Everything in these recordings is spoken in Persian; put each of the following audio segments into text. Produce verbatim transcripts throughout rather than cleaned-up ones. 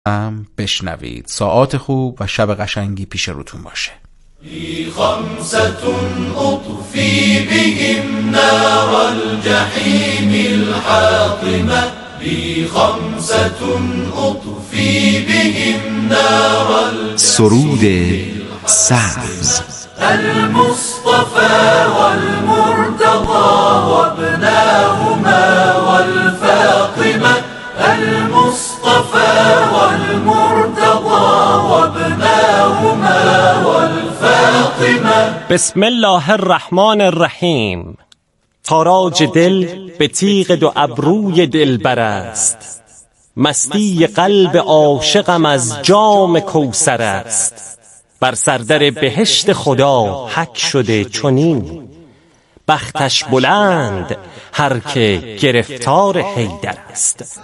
هم بشنوید. ساعات خوب و شب قشنگی پیش روتون باشه. خمسة أطفي بهم نار الجحيم الحاطمة لي خمسة أطفي بهم نار سرود سبز. المصطفى والمرتضى وابناهما والفاطمة المصطفى والمرتضى وابناهما والفاطمة. بسم الله الرحمن الرحیم. تاراج دل به تیغ دو ابروی دلبر است، مستی قلب عاشقم از جام کوثر است. بر سردر بهشت خدا حک شده چنین، بختش بلند هر که گرفتار حیدر است.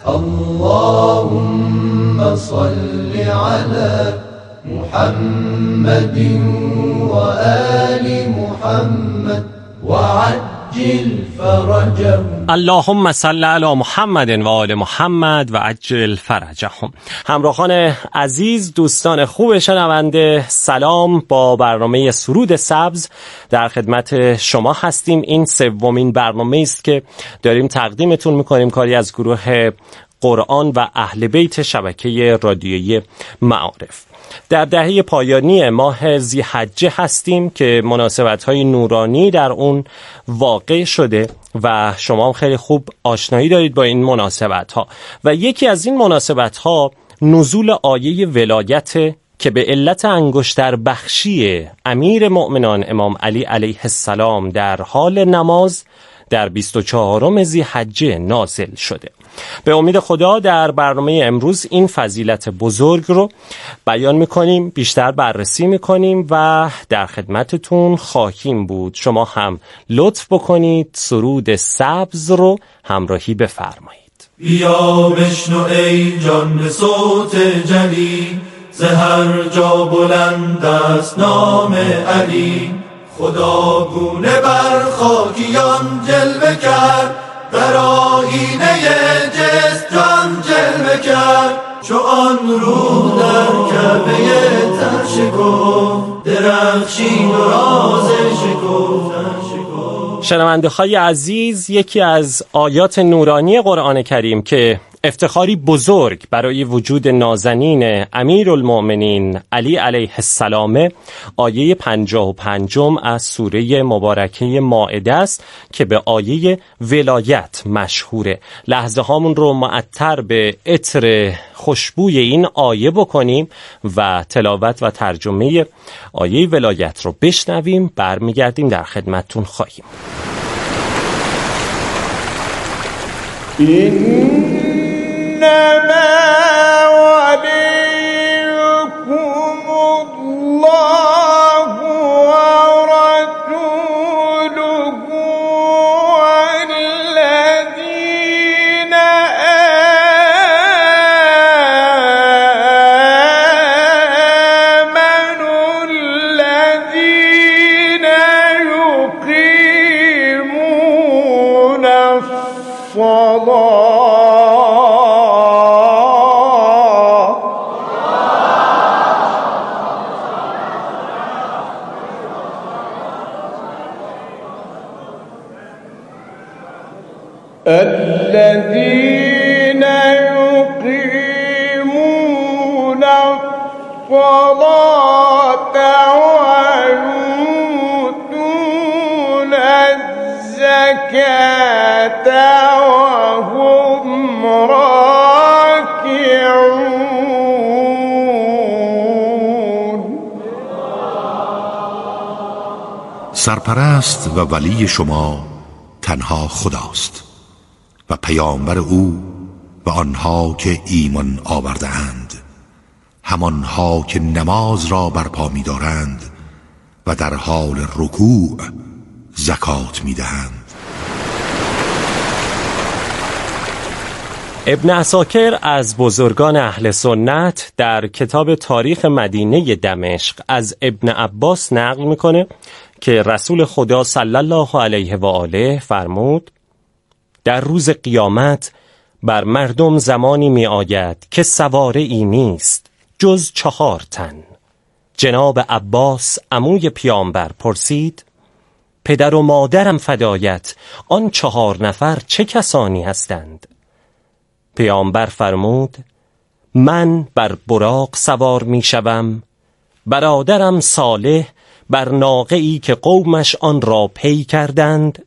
اللهم صل علی محمد و آل محمد و عجل فرجهم. اللهم صل علی محمد و آل محمد و عجل فرجهم. همراهان عزیز، دوستان خوب شنونده، سلام. با برنامه سرود سبز در خدمت شما هستیم. این سومین برنامه است که داریم تقدیمتون میکنیم، کاری از گروه قرآن و اهل بیت شبکه رادیویی معارف. در دهه پایانی ماه ذی‌حجه هستیم که مناسبت‌های نورانی در اون واقع شده و شما هم خیلی خوب آشنایی دارید با این مناسبت‌ها و یکی از این مناسبت‌ها نزول آیه ولایت که به علت انگشتر بخشی امیر مؤمنان امام علی علیه السلام در حال نماز در بیست و چهارم ذی‌حجه نازل شده. به امید خدا در برنامه امروز این فضیلت بزرگ رو بیان میکنیم، بیشتر بررسی میکنیم و در خدمتتون خواهیم بود. شما هم لطف بکنید سرود سبز رو همراهی بفرمایید. بیا بشنو ای جان به صوت جلی، ز هر جا بلند است نام علی. خدا گونه بر خاکیان جلوه کرد، در آیینه جسم جان جلوه کرد. چو آن روح در کعبه تن شکفت، درخشید و راز شکفت. شنونده های عزیز، یکی از آیات نورانی قرآن کریم که افتخاری بزرگ برای وجود نازنین امیرالمؤمنین علی علیه السلام، آیه پنجاه و پنجم از سوره مبارکه مائده است که به آیه ولایت مشهوره. لحظه هامون رو معطر به عطر خوشبوی این آیه بکنیم و تلاوت و ترجمه آیه ولایت رو بشنویم. برمیگردیم در خدمتتون خواهیم. إنما وليكم الله ورسوله والذين آمنوا الذين يقيمون الصلاة. الذين يقيمون الصلاة ويؤتون الزكاة وهم راكعون. سرپرست و ولی شما تنها خداست و پیامبر او و آنها که ایمان آورده اند، همانها که نماز را برپا می دارند و در حال رکوع زکات می دهند. ابن عساکر از بزرگان اهل سنت در کتاب تاریخ مدینه دمشق از ابن عباس نقل میکنه که رسول خدا صلی الله علیه و آله فرمود: در روز قیامت بر مردم زمانی می آید که سواره ای نیست جز چهار تن. جناب عباس عموی پیامبر پرسید: پدر و مادرم فدایت، آن چهار نفر چه کسانی هستند؟ پیامبر فرمود: من بر براق سوار می شوم، برادرم صالح بر ناقه‌ای که قومش آن را پی کردند،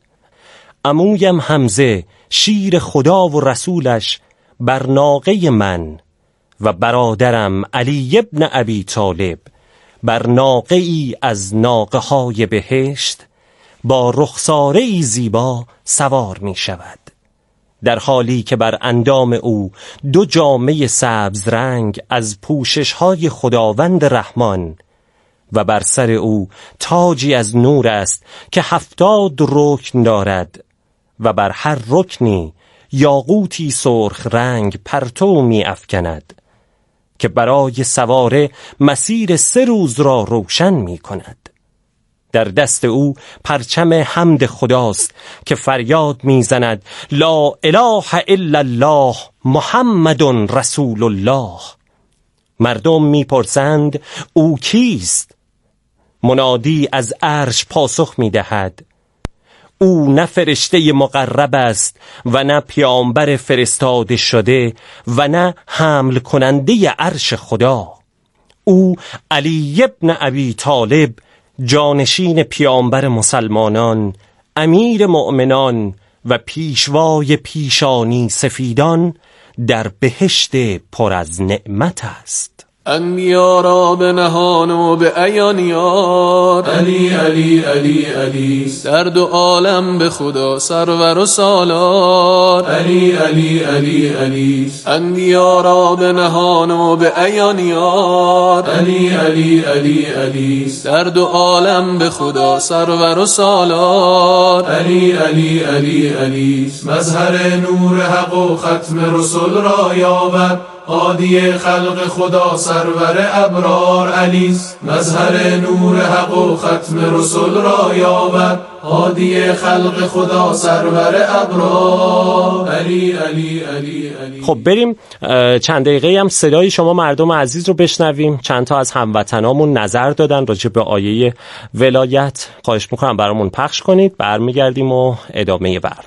عمویم حمزه شیر خدا و رسولش بر ناقه من، و برادرم علی ابن ابی طالب بر ناقه‌ای از ناقه‌های بهشت با رخساره‌ای زیبا سوار می شود، در حالی که بر اندام او دو جامه سبز رنگ از پوشش‌های خداوند رحمان و بر سر او تاجی از نور است که هفتاد رکن دارد و بر هر رکنی یاقوتی سرخ رنگ پرتو می افکند که برای سواره مسیر سه روز را روشن می کند. در دست او پرچم حمد خداست که فریاد می زند: لا اله الا الله محمد رسول الله. مردم می پرسند او کیست؟ منادی از عرش پاسخ می دهد: او نه فرشته مقرب است و نه پیامبر فرستاده شده و نه حمل کننده عرش خدا. او علی ابن ابی طالب، جانشین پیامبر مسلمانان، امیر مؤمنان و پیشوای پیشانی سفیدان در بهشت پر از نعمت است. انبیا را به نهان و به عیان یاد، علی علی علی علی، در دو عالم به خدا سرور و سالار، علی علی علی علی، انبیا را به نهان و به عیان یاد، علی علی علی علی، در دو عالم به خدا سرور و سالار، علی علی علی علی، مظهر نور حق و ختم رسول را یابد، هادی خلق خدا سرور ابرار علیست. مظهر نور حق و ختم رسول را یابد، هادی خلق خدا سرور ابرار علی علی علی علی. خب بریم چند دقیقه هم صدای شما مردم عزیز رو بشنویم. چند تا از هموطنامون نظر دادن راجع به آیه ولایت. خواهش میکنم برامون پخش کنید، برمیگردیم و ادامه برنامه.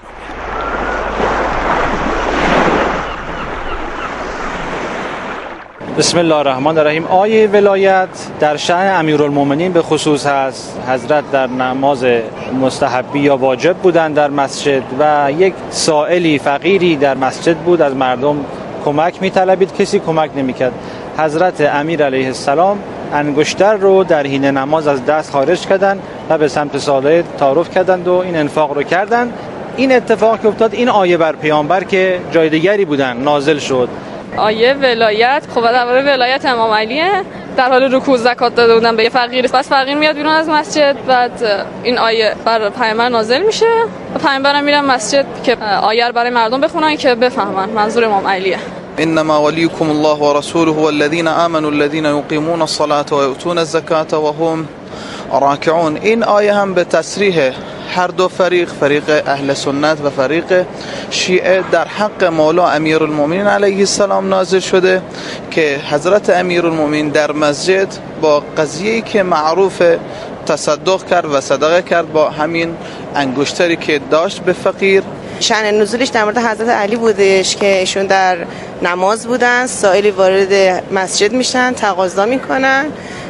بسم الله الرحمن الرحیم. آیه ولایت در شأن امیرالمومنین به خصوص هست. حضرت در نماز مستحبی یا واجب بودن در مسجد و یک سائلی فقیری در مسجد بود، از مردم کمک می‌طلبید، کسی کمک نمی‌کرد. حضرت امیر علیه السلام انگشتر رو در حین نماز از دست خارج کردند و به سمت صالح تعارف کردند و این انفاق رو کردند. این اتفاق که افتاد، این آیه بر پیامبر که جای دیگری بودن نازل شد. آیه ولایت خب درباره ولایت امام علیه، در حال رکوع زکات داده بودن به یه فقیر، بس فقیر میاد بیرون از مسجد، بعد این آیه بر پیامبر نازل میشه و پیامبرم میرن مسجد که آیه رو برای مردم بخونن که بفهمن منظور امام علیه. انما وليكم الله ورسوله والذين آمنوا الذين يقيمون الصلاة ويؤتون الزكاة وهم راكعون. این آیه هم به تصریح هر دو فریق، فریق اهل سنت و فریق شیعه، در حق مولا امیرالمومنین علیه السلام نازل شده که حضرت امیرالمومنین در مسجد با قضیه‌ای که معروف تصدق کرد و صدقه کرد با همین انگشتری که داشت به فقیر. شأن نزولش در مورد حضرت علی بودش که ایشون در نماز بودن، سائلی وارد مسجد میشن، تقاضا میکنن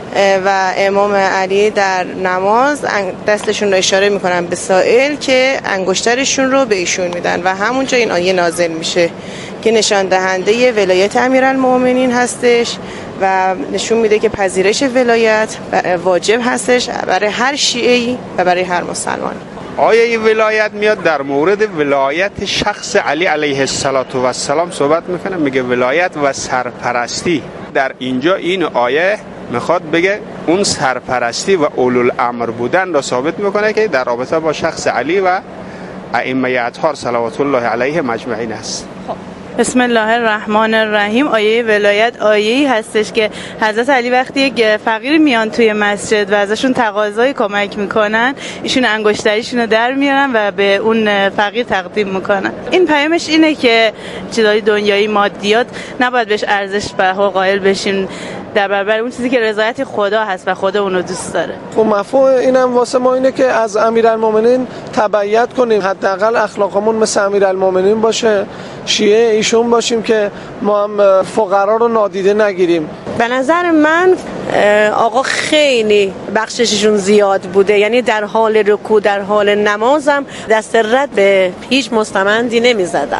و امام علی در نماز دستشون رو اشاره میکنن به سائل که انگشترشون رو به ایشون میدن و همونجا این آیه نازل میشه که نشان دهنده ولایت امیرالمومنین هستش و نشون میده که پذیرش ولایت واجب هستش برای هر شیعه‌ای و برای هر مسلمان. آیه ولایت میاد در مورد ولایت شخص علی علیه السلام صحبت میکنه، میگه ولایت و سرپرستی. در اینجا این آیه میخواد بگه اون سرپرستی و اولوالامر بودن را ثابت میکنه که در رابطه با شخص علی و ائمه اطهار صلوات الله علیه مجمعین است. خب بسم الله الرحمن الرحیم. آیه ولایت آیه‌ای هستش که حضرت علی وقتی یک فقیر میان توی مسجد و ازشون تقاضای کمک میکنن، ایشون انگشتریشون رو در میارن و به اون فقیر تقدیم میکنن. این پیامش اینه که چیزای دنیایی مادیات نباید بهش ارزش بها قائل بشیم در برابر اون چیزی که رضایت خدا هست و خدا اونو دوست داره. خب مفهوم اینم واسه ما اینه که از امیرالمومنین تبعیت کنیم، حداقل اخلاقمون مثل امیرالمومنین باشه، شیعه ایشون باشیم که ما هم فقرا رو نادیده نگیریم. به نظر من آقا خیلی بخشششون زیاد بوده، یعنی در حال رکوع در حال نمازم دست رد به هیچ مستمندی نمی زدن.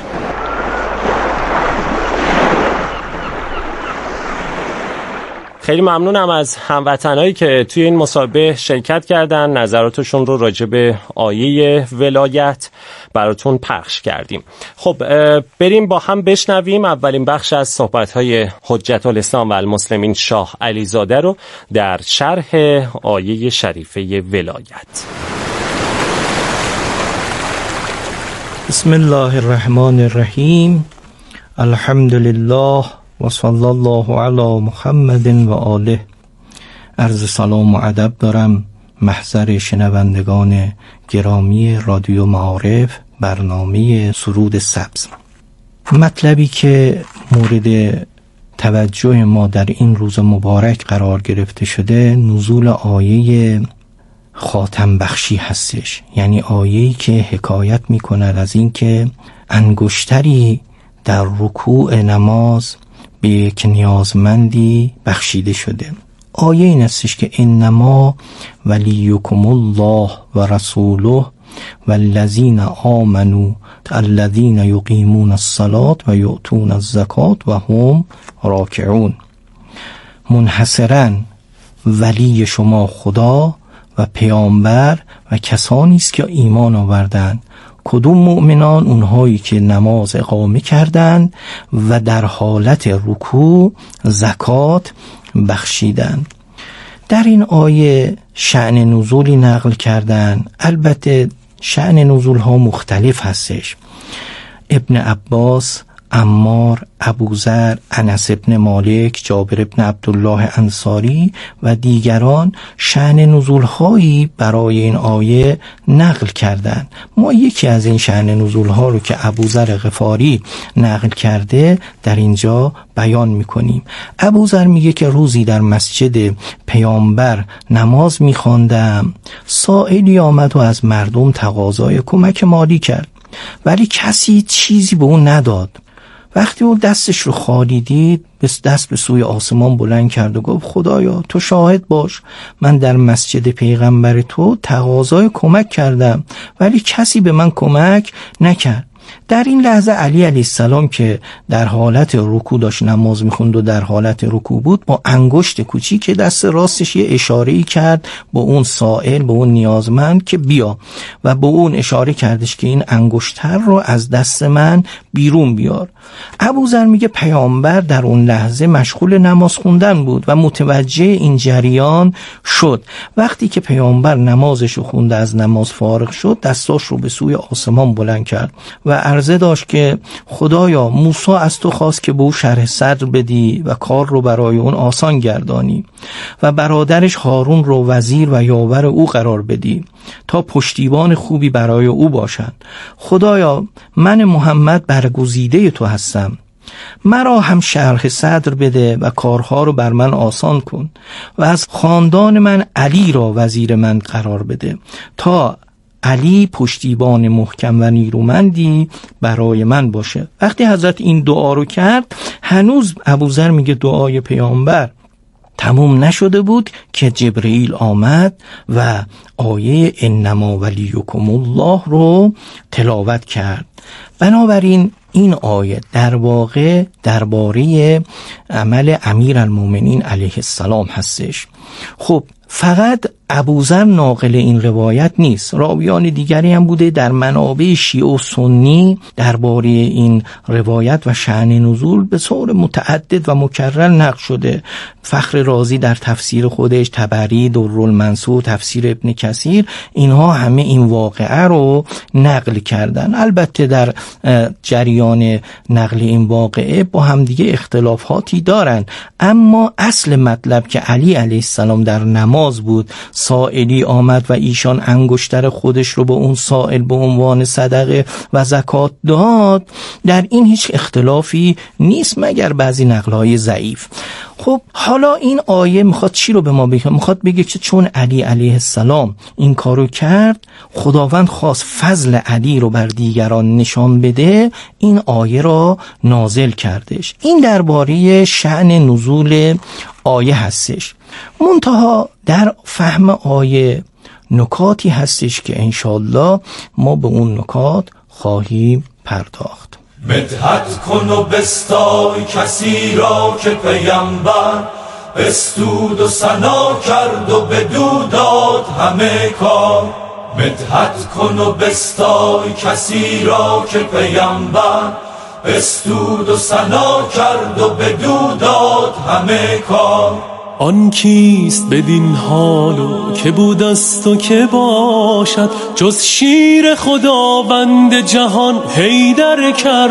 خیلی ممنونم از هموطنایی که توی این مسابقه شرکت کردن، نظراتشون رو راجع به آیه ولایت براتون پخش کردیم. خب بریم با هم بشنویم اولین بخش از صحبت‌های حجت الاسلام و المسلمین شاه علیزاده رو در شرح آیه شریفه ولایت. بسم الله الرحمن الرحیم. الحمد لله و صلی الله علی محمد و آله. عرض سلام و ادب دارم محضر شنوندگان گرامی رادیو معارف، برنامه سرود سبز. مطلبی که مورد توجه ما در این روز مبارک قرار گرفته شده نزول آیه خاتم بخشی هستش، یعنی آیه‌ای که حکایت می کند از این که انگشتری در رکوع نماز به یک نیازمندی بخشیده شده. آیه این استش که انما ولیکم الله و رسوله والذین آمنوا الذین یقیمون الصلاة و یؤتون الزکاة و هم راکعون. منحصراً ولی شما خدا و پیامبر و کسانی است که ایمان آوردند. کدوم مؤمنان؟ اونهایی که نماز اقامه کردند و در حالت رکوع زکات بخشیدند. در این آیه شأن نزولی نقل کردن. البته شأن نزول ها مختلف هستش. ابن عباس، عمار، ابوذر، انس ابن مالک، جابر ابن عبدالله انصاری و دیگران شأن نزول‌هایی برای این آیه نقل کردند. ما یکی از این شأن نزول‌ها رو که ابوذر غفاری نقل کرده در اینجا بیان می‌کنیم. ابوذر میگه که روزی در مسجد پیامبر نماز می‌خواندم، سائلی آمد و از مردم تقاضای کمک مالی کرد، ولی کسی چیزی به اون نداد. وقتی اون دستش رو خالی دید، دست به سوی آسمان بلند کرد و گفت خدایا تو شاهد باش، من در مسجد پیغمبر تو تقاضای کمک کردم ولی کسی به من کمک نکرد. در این لحظه علی علیه السلام که در حالت رکوع داشت نماز میخوند و در حالت رکوع بود، با انگشت کوچیک که دست راستش یه اشاره‌ای کرد با اون سائل، با اون نیازمند که بیا، و با اون اشاره کردش که این انگشتر رو از دست من بیرون بیار. ابوذر میگه پیامبر در اون لحظه مشغول نماز خوندن بود و متوجه این جریان شد. وقتی که پیامبر نمازش رو خونده از نماز فارغ شد، دستاش رو به سوی آسمان بلند کرد و عرضه داشت که خدایا موسی از تو خواست که به او شرح صدر بدی و کار رو برای اون آسان گردانی و برادرش هارون رو وزیر و یاور او قرار بدی تا پشتیبان خوبی برای او باشند. خدایا من محمد برگزیده تو هستم، مرا هم شرح صدر بده و کارها رو بر من آسان کن و از خاندان من علی را وزیر من قرار بده تا علی پشتیبان محکم و نیرومندی برای من باشه. وقتی حضرت این دعا رو کرد، هنوز ابوذر میگه دعای پیامبر تموم نشده بود که جبرئیل آمد و آیه انما ولیکم الله رو تلاوت کرد. بنابراین این آیه در واقع درباره عمل امیرالمومنین علیه السلام هستش. خب فقط ابوذر ناقل این روایت نیست، راویان دیگری هم بوده در منابع شیعه و سنی درباره این روایت و شأن نزول به طور متعدد و مکرر نقل شده. فخر رازی در تفسیر خودش، طبری درالمنصور، تفسیر ابن کثیر، اینها همه این واقعه رو نقل کردن. البته در جریان نقل این واقعه با همدیگه اختلافاتی دارن، اما اصل مطلب که علی علیه السلام در نماز بود، سائلی آمد و ایشان انگشتر خودش رو به اون سائل به عنوان صدقه و زکات داد، در این هیچ اختلافی نیست مگر بعضی نقل‌های ضعیف. خب حالا این آیه میخواد چی رو به ما بگه؟ میخواد بگه که چون علی علیه السلام این کارو کرد، خداوند خواست فضل علی رو بر دیگران نشان بده، این آیه را نازل کردش. این درباره شأن نزول آیه هستش. منتها در فهم آیه نکاتی هستش که انشالله ما به اون نکات خواهیم پرداخت. مدحت کن و بستای کسی را که پیامبر بستود و ثنا کرد و بدو داد همه کار. مدحت کن و بستای کسی را که پیامبر بستود و ثنا کرد و بدو داد همه کار. آن کیست بدین حالو که بودست و که باشد، جز شیر خداوند جهان حیدر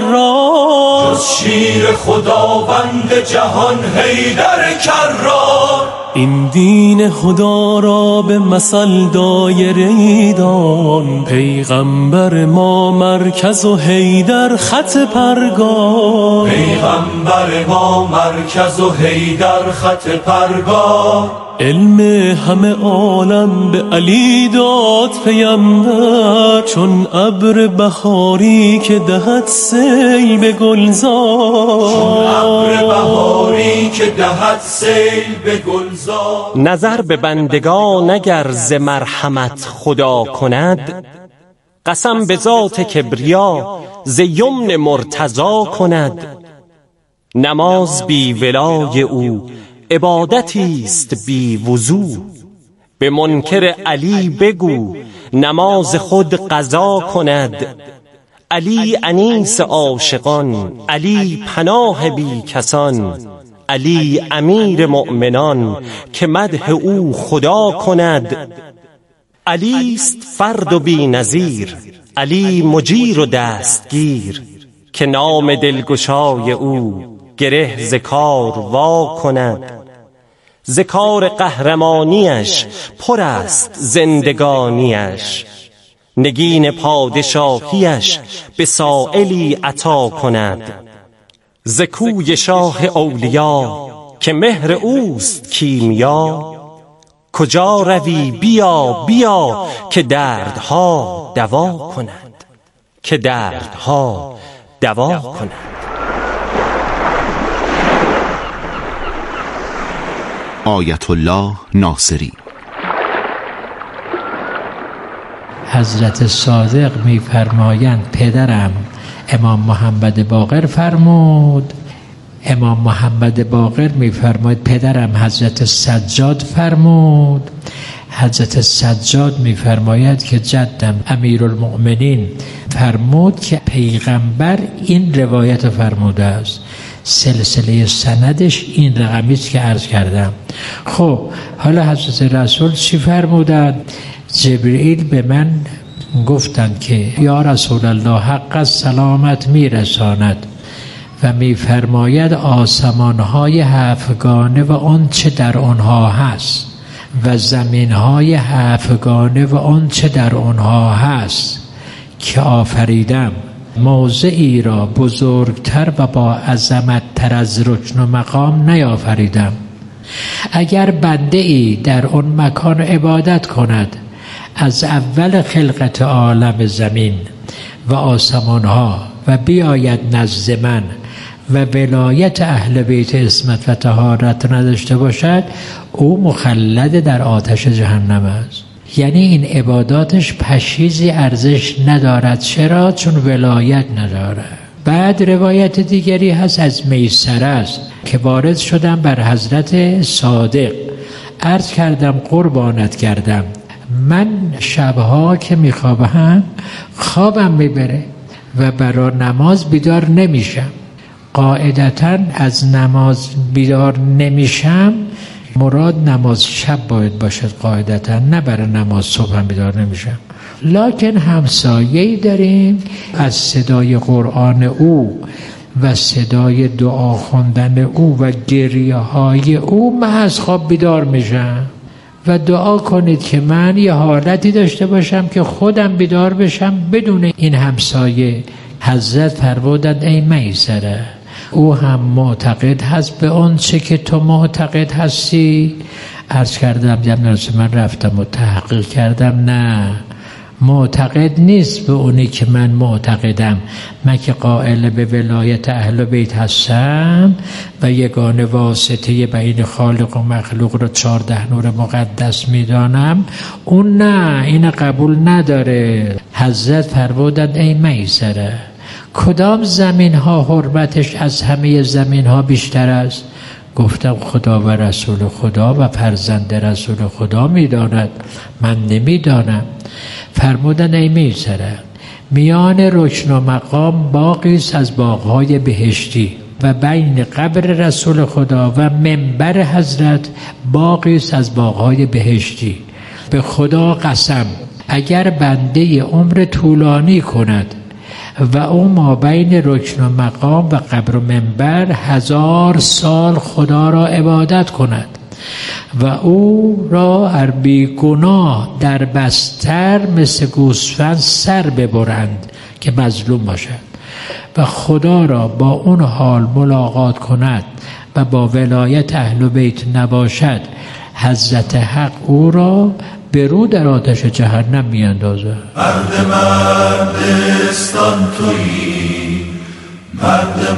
کرار. جز شیر خداوند جهان حیدر کرار. این دین خدا را به مثل دایره دان، پیغمبر ما مرکز و حیدر خط پرگار. پیغمبر ما مرکز و حیدر خط پرگار. علم همه عالم به علی داد پیامبر، چون ابر بهاری که دهد سیل به گلزار. چون ابر بهاری که دهد سیل به گلزار. نظر به بندگان اگر ز مرحمت خدا کند، قسم به ذات کبریا ز یمن مرتضی کند. نماز بی ولای او عبادتی است بی وضو، به منکر علی بگو نماز خود قضا کند. علی انیس عاشقان، علی پناه بی کسان، علی امیر مؤمنان که مدح او خدا کند. علی است فرد و بی نظیر، علی مجیر و دستگیر، که نام دلگشای او گره ز کار وا کند. ز کار قهرمانیش پر است زندگانیش، نگین پادشاهیش به سائلی عطا کند. ز کوی شاه اولیا که مهر اوست کیمیا، کجا روی بیا بیا که دردها دوا کند. که دردها دوا کند. آیت الله ناصری. حضرت صادق می‌فرمایند پدرم امام محمد باقر فرمود، امام محمد باقر می‌فرماید پدرم حضرت سجاد فرمود، حضرت سجاد می‌فرماید که جدم امیرالمؤمنین فرمود که پیغمبر این روایت فرموده است. سلسله سندش این رقمی است که عرض کردم. خب حالا حضرت رسول چی فرمودند؟ جبرئیل به من گفتند که یا رسول الله حق سلامت میرساند و میفرماید آسمانهای هفتگانه و آن چه در آنها هست و زمینهای هفتگانه و آن چه در آنها هست که آفریدم، موضعی را بزرگتر و با عظمت تر از رکن و مقام نیافریدم. اگر بنده ای در آن مکان عبادت کند از اول خلقت عالم زمین و آسمانها و بیاید نزد من و ولایت اهل بیت عصمت و طهارت نداشته باشد، او مخلد در آتش جهنم است. یعنی این عباداتش پشیزی ارزش ندارد. چرا؟ چون ولایت نداره. بعد روایت دیگری هست از میسره است که وارد شدن بر حضرت صادق عرض کردم قربانت کردم من شبها که میخوابم خوابم میبره و برای نماز بیدار نمیشم. قاعدتاً از نماز بیدار نمیشم، مراد نماز شب باید باشد قاعدتاً، نه برای نماز صبح هم بیدار نمیشم. لکن همسایه‌ای داریم از صدای قرآن او و صدای دعا خوندن او و گریه های او من از خواب بیدار میشم و دعا کنید که من یه حالتی داشته باشم که خودم بیدار بشم بدون این همسایه. حضرت فرمودند ای میسره، او هم معتقد هست به اون چه که تو معتقد هستی؟ عرض کردم جناب من رفتم و تحقیق کردم، نه معتقد نیست به اونی که من معتقدم. من که قائل به ولایت اهل بیت هستم و یگانه واسطه بین خالق و مخلوق رو چهارده نور مقدس میدانم، اون نه، این قبول نداره. حضرت فرمودند ای میسره، کدام زمین ها حرمتش از همه زمین ها بیشتر است؟ گفتم خدا و رسول خدا و فرزند رسول خدا میداند، من نمیدانم. فرمودن ای میسره، میان رکن و مقام باغی است از باغهای بهشتی و بین قبر رسول خدا و منبر حضرت باغی است از باغهای بهشتی. به خدا قسم اگر بنده عمر طولانی کند و او ما بین رکن و مقام و قبر و منبر هزار سال خدا را عبادت کند و او را ار بی گناه در بستر مثل گوسفند سر ببرند که مظلوم باشد و خدا را با اون حال ملاقات کند و با ولایت اهل بیت نباشد، حضرت حق او را به رو در آتش جهنم می اندازه. مرد مردستان تویی، مرد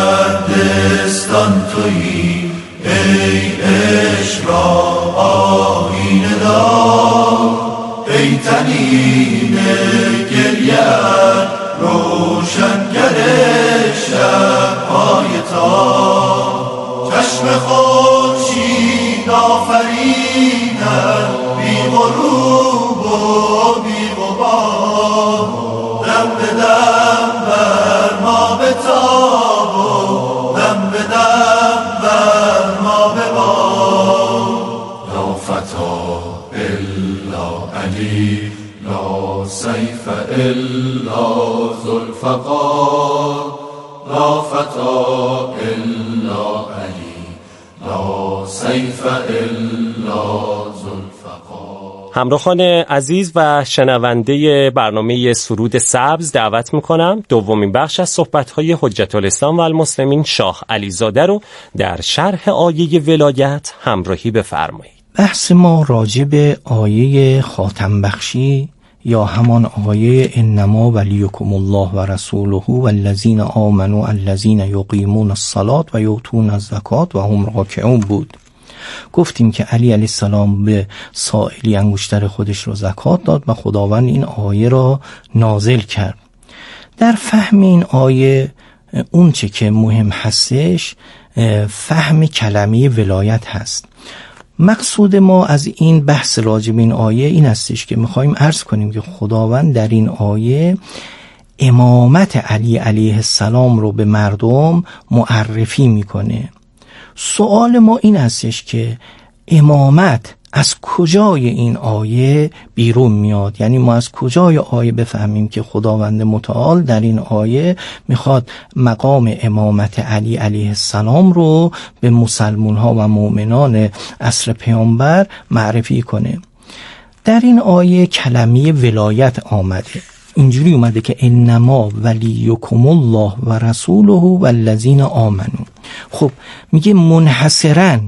مردستان تویی، ای عشق را آیینه دار، ای تنین گریه‌ات روشنگر شب‌های تار، چشم خورشید آفرینت بی غروب و بی غبار، دم به دم بر ما بتاب و دم به دم بر ما ببار. لا فتا الا علی، لا سیف الا ذوالفقار، لا فتا الا علی، لا سیف الا ذوالفقار. همراهان عزیز و شنونده برنامه سرود سبز دعوت میکنم دومین بخش از صحبت‌های حجت الاسلام و المسلمین شاه علیزاده رو در شرح آیه ولایت همراهی بفرمایید. بحث ما راجع به آیه خاتم بخشی یا همان آیه انما ولیکم الله و رسوله والذین آمنوا الذین یقیمون الصلاة و یؤتون الزکات و هم راکعون بود. گفتیم که علی علیه السلام به سائلی انگشتر خودش رو زکات داد و خداوند این آیه را نازل کرد. در فهم این آیه اون چه که مهم هستش فهم کلمه ولایت هست. مقصود ما از این بحث راجع به این آیه این هستش که میخوایم عرض کنیم که خداوند در این آیه امامت علی علیه السلام رو به مردم معرفی میکنه. سوال ما این هستش که امامت از کجای این آیه بیرون میاد؟ یعنی ما از کجای آیه بفهمیم که خداوند متعال در این آیه میخواد مقام امامت علی علیه السلام رو به مسلمان ها و مؤمنان عصر پیامبر معرفی کنه؟ در این آیه کلمه ولایت آمده، اینجوری اومده که انما ولیکم الله و رسوله والذین آمنوا. خب میگه منحصراً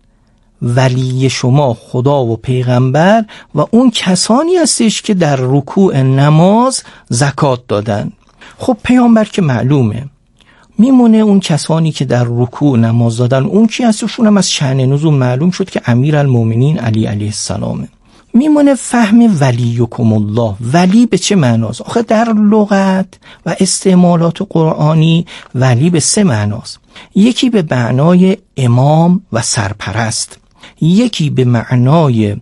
ولی شما خدا و پیغمبر و اون کسانی هستش که در رکوع نماز زکات دادن. خب پیامبر که معلومه، میمونه اون کسانی که در رکوع نماز دادن، اون کی هستشون هم از شأن نزول معلوم شد که امیرالمومنین علی علیه السلامه. میمونه فهم ولیکم الله. ولی به چه معناست؟ آخه در لغت و استعمالات قرآنی ولی به سه معناست. یکی به معنای امام و سرپرست، یکی به معنای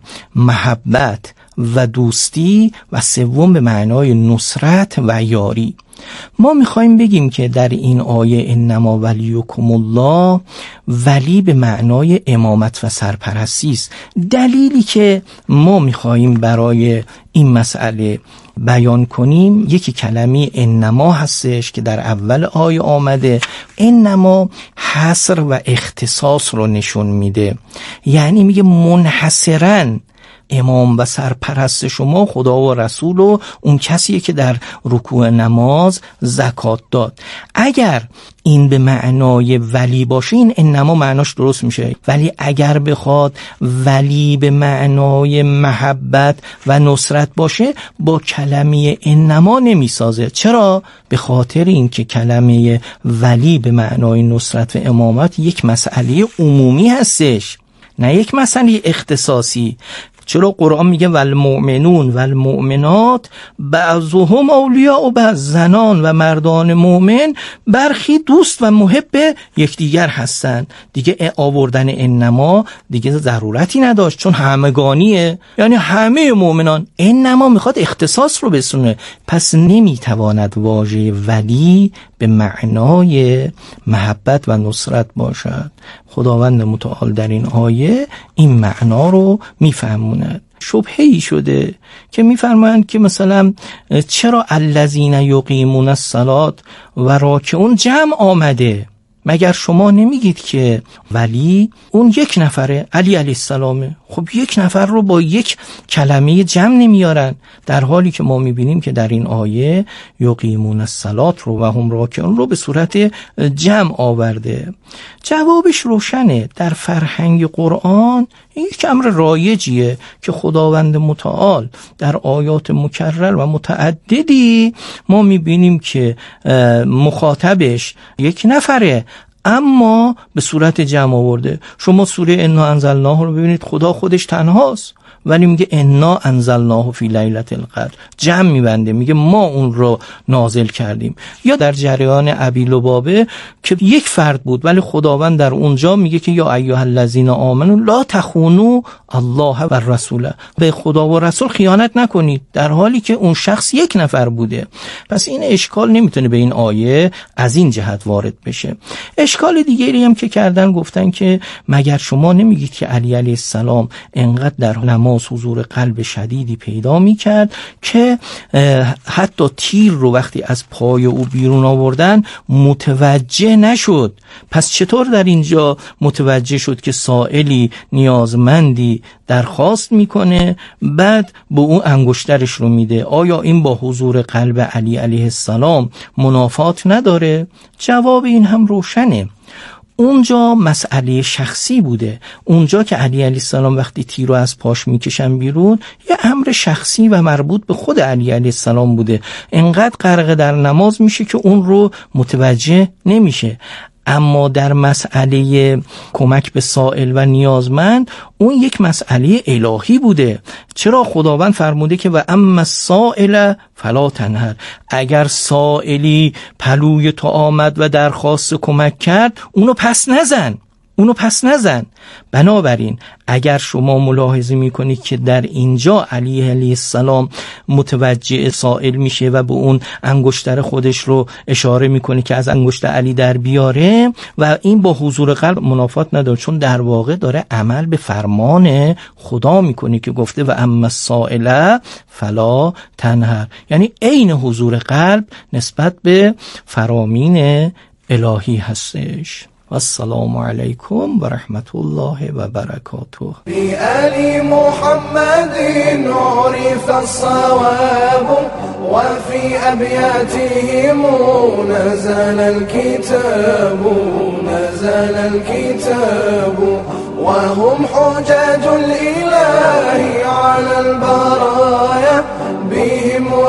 محبت و دوستی و سوم به معنای نصرت و یاری. ما میخوایم بگیم که در این آیه انما ولیکم الله، ولی به معنای امامت و سرپرستی است. دلیلی که ما میخوایم برای این مسئله بیان کنیم یکی کلمه انما هستش که در اول آیه آمده. انما حصر و اختصاص رو نشون میده، یعنی میگه منحصراً امام و سرپرست شما خدا و رسول و اون کسیه که در رکوع نماز زکات داد. اگر این به معنای ولی باشه این انما معناش درست میشه، ولی اگر بخواد ولی به معنای محبت و نصرت باشه با کلمه انما نمیسازه. چرا؟ به خاطر اینکه کلمه ولی به معنای نصرت و امامت یک مسئله عمومی هستش، نه یک مسئله اختصاصی. چرا قرآن میگه والمؤمنون والمؤمنات بعضهم اولیاء بعض، زنان و مردان مؤمن برخی دوست و محب یکدیگر هستند. دیگه آوردن انما دیگه ضرورتی نداشت چون همگانیه، یعنی همه مؤمنان. انما میخواد اختصاص رو بسونه، پس نمیتواند واژه ولی به معنای محبت و نصرت باشد. خداوند متعال در این آیه این معنا رو میفهموند. شبهه‌ای شده که میفرمایند که مثلا چرا الذین یقیمون الصلاة و راکعون جمع آمده؟ مگر شما نمیگید که ولی اون یک نفره، علی علیه السلامه؟ خب یک نفر رو با یک کلمه جمع نمیارن، در حالی که ما میبینیم که در این آیه یقیمون الصلاة رو و هم راکعون رو به صورت جمع آورده. جوابش روشنه. در فرهنگ قرآن یک امر رایجیه که خداوند متعال در آیات مکرر و متعددی ما میبینیم که مخاطبش یک نفره اما به صورت جمع آورده. شما سوره انا انزلناه رو ببینید، خدا خودش تنهاست ولی میگه انا انزلناه فی لیلة القدر، جمع میبنده، میگه ما اون رو نازل کردیم. یا در جریان ابی لبابه که یک فرد بود ولی خداوند در اونجا میگه که یا ایها الذین آمنوا لا تخونوا الله و الرسول، به خدا و رسول خیانت نکنید، در حالی که اون شخص یک نفر بوده. پس این اشکال نمیتونه به این آیه از این جهت وارد بشه. اشکال دیگری هم که کردن گفتن که مگر شما نمیگید که علی علیه السلام انقدر در نماز حضور قلب شدیدی پیدا میکرد که حتی تیر رو وقتی از پای او بیرون آوردن متوجه نشد؟ پس چطور در اینجا متوجه شد که سائلی نیازمندی درخواست میکنه بعد به اون انگشترش رو میده؟ آیا این با حضور قلب علی علیه السلام منافات نداره؟ جواب این هم روشنه. اونجا مسئله شخصی بوده. اونجا که علی علیه السلام وقتی تیر رو از پاش میکشن بیرون یه امر شخصی و مربوط به خود علی علیه السلام بوده، انقدر غرق در نماز میشه که اون رو متوجه نمیشه. اما در مسئله کمک به سائل و نیازمند اون یک مسئله الهی بوده. چرا خداوند فرموده که و اما السائل فلا تنهر، اگر سائلی پلوی تو آمد و درخواست کمک کرد اونو پس نزن، اونو پس نزن. بنابراین اگر شما ملاحظه میکنید که در اینجا علی علیه السلام متوجه سائل میشه و به اون انگشتر خودش رو اشاره میکنه که از انگشت علی در بیاره و این با حضور قلب منافات نداره، چون در واقع داره عمل به فرمان خدا میکنه که گفته و اما السائل فلا تنهر، یعنی عین حضور قلب نسبت به فرامین الهی هستش. السلام علیکم و رحمت الله و برکاته. بی آل محمد عرف الصواب و فی ابیاتهم نزل الكتاب نزل الكتاب و هم حجج الاله على البرايا بهم و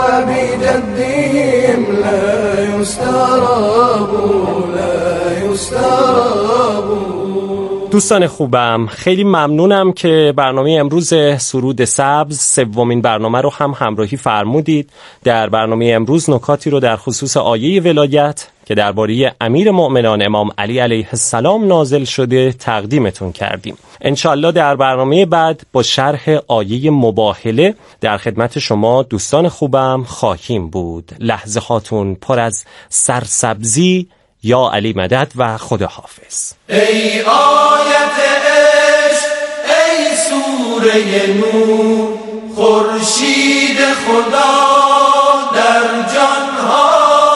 بجدهم لا يستراب لا يستراب. دوستان خوبم، خیلی ممنونم که برنامه امروز سرود سبز سومین برنامه رو هم همراهی فرمودید. در برنامه امروز نکاتی رو در خصوص آیه ولایت که درباره امیر مؤمنان امام علی علیه السلام نازل شده تقدیمتون کردیم. انشالله در برنامه بعد با شرح آیه مباهله در خدمت شما دوستان خوبم خواهیم بود. لحظه هاتون پر از سرسبزی. یا علی مدد و خدا حافظ. ای آیت عشق، ای سوره نور، خورشید خدا در جانها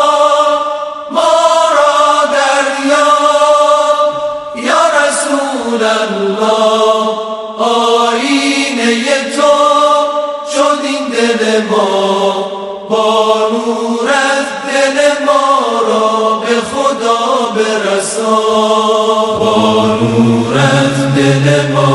ما را دریاب. یا رسول الله، آینه تو شد این دل ما، با نورت دل ما را به خدا برسان. با نورت دل ما